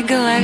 голове.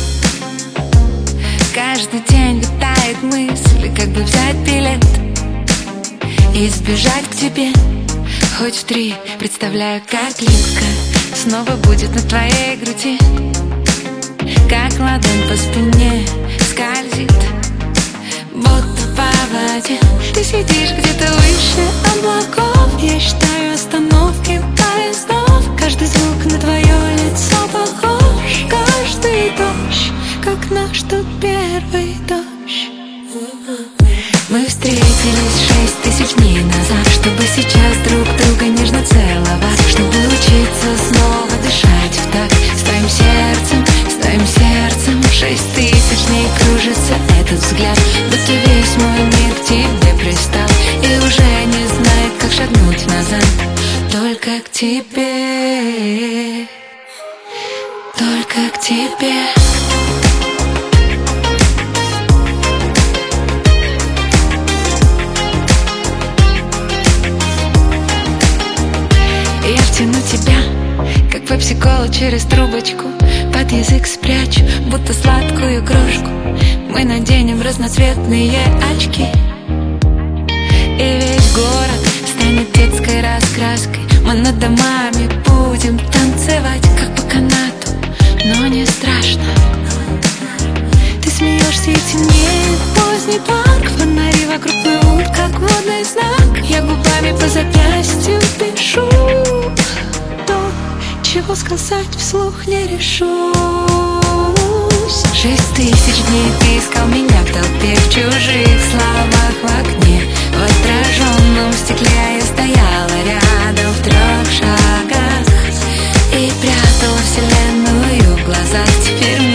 Каждый день витает мысль, как бы взять билет и сбежать к тебе. Хоть в 3, представляю, как липко снова будет на твоей груди, как ладонь по спине скользит, будто по воде. Ты сидишь где-то выше облаков. Я считаю остановки поездов. Каждый звук на твое лицо похож. Каждый дождь, как наш тот первый дождь. Мы встретились 6000 дней назад, чтобы сейчас друг друга нежно целовать, чтобы учиться снова дышать в такт с твоим сердцем, с твоим сердцем. 6000 дней кружится этот взгляд, будто весь мой мир к тебе пристал и уже не знает, как шагнуть назад. Только к тебе, только к тебе. Я втяну тебя, как пепси-колу через трубочку, под язык спрячу, будто сладкую крошку. Мы наденем разноцветные очки, и весь город станет детской раскраской. Мы над домами будем танцевать, как по канату, но не страшно. Ты смеешься и темнеет поздний парк, фонари вокруг плывут, как водный знак. Я губами по запястью пишу то, чего сказать вслух не решусь. 6000 дней ты искал меня в толпе, в чужих словах в окне. В отраженном стекле я стояла рядом в 3 шагах и прятала вселенную в глазах. Теперь